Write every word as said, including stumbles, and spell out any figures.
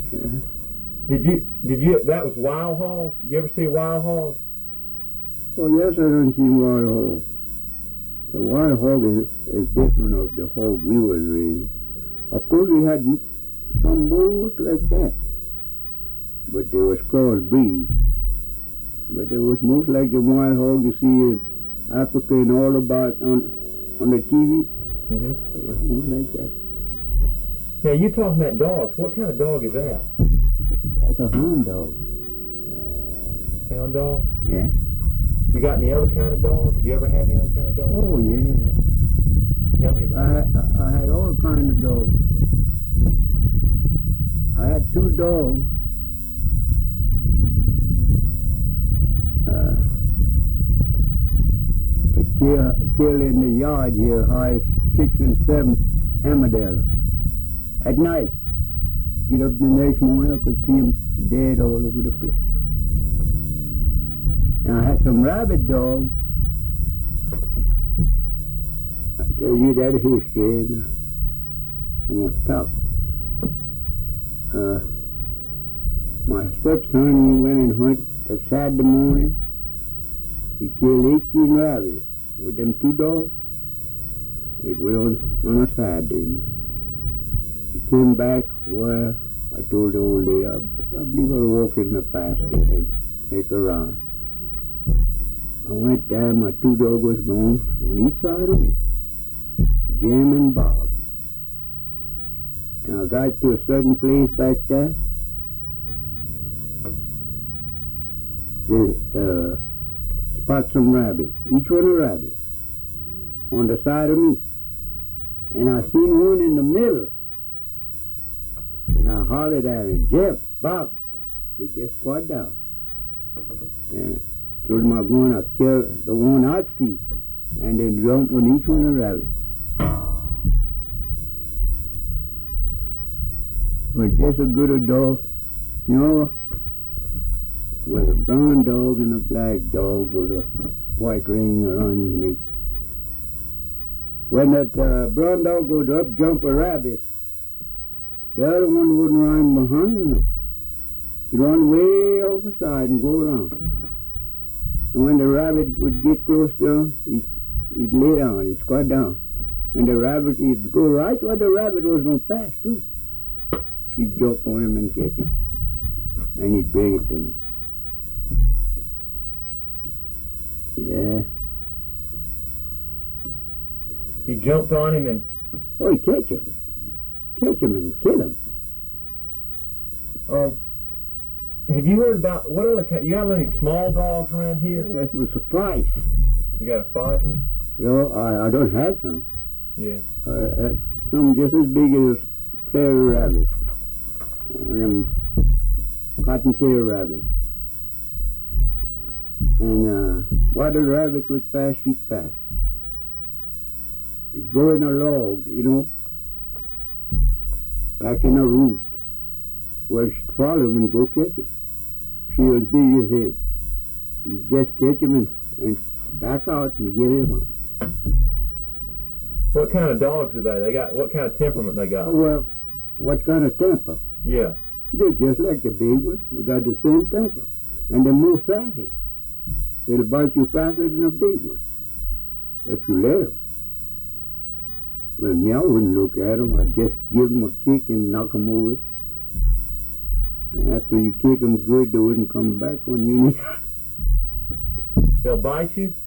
Yeah. Did you, did you, that was wild hog? You ever see wild hog? Oh, yes, I done seen wild hog. The wild hog is, is different of the hog we was raised. Of course, we had some bulls like that, but they was crossbreed. But it was most like the wild hog you see in Africa and all about on on the T V. Mm-hmm. It was most like that. Now, you talking about dogs. What kind of dog is that? That's a hound dog. Hound dog? Yeah. You got any other kind of dogs? You ever had any other kind of dogs? Oh, yeah. Tell me about I, it. I, I had all kinds of dogs. I had two dogs. Uh, it kill, kill in the yard here, high six and seven armadillo. At night, get up the next morning, I could see them dead all over the place. And I had some rabbit dogs. I tell you that history, and I'm gonna stop. Uh, my stepson, he went and hunt that Saturday morning. He killed eighteen rabbits with them two dogs. It was on, on a Saturday. He came back where I told the old lady, I, I believe I'll walk in the pasture and make a round. I went there, my two dogs was gone on each side of me, Jim and Bob. And I got to a certain place back there. They uh, spot some rabbits, each one a rabbit, on the side of me. And I seen one in the middle. And I hollered at him, Jim, Bob. They just squat down. And I told him I'm going to kill the one I'd see, and then jump on each one a rabbit. But just a good a dog, you know, with a brown dog and a black dog with a white ring around his neck. When that uh, brown dog would up jump a rabbit, the other one wouldn't run behind him. He'd run way off the side and go around. And when the rabbit would get close to him, he'd, he'd lay down, he'd squat down. And the rabbit, he'd go right where the rabbit was going to pass, too. He'd jump on him and catch him. And he'd bring it to me. Yeah. He jumped on him and... Oh, he'd catch him. Catch him and kill him. Um, have you heard about... What other kind... You got any small dogs around here? That was a price. You got a five? You know, I, I don't have some. Yeah. Uh, some just as big as prairie rabbits. Um, cottontail rabbit. And uh, what the rabbit would pass, she'd pass. She'd go in a log, you know, like in a root, where she'd follow him and go catch him. She was big as him. You'd just catch him and, and back out and get him on. What kind of dogs are they? They got what kind of temperament they got? Oh, well, what kind of temper? Yeah. They're just like the big one. They got the same temper. And they're more sassy. They'll bite you faster than a big one, if you let them. But me, I wouldn't look at them. I'd just give them a kick and knock them over. And after you kick them good, they wouldn't come back on you. They'll bite you?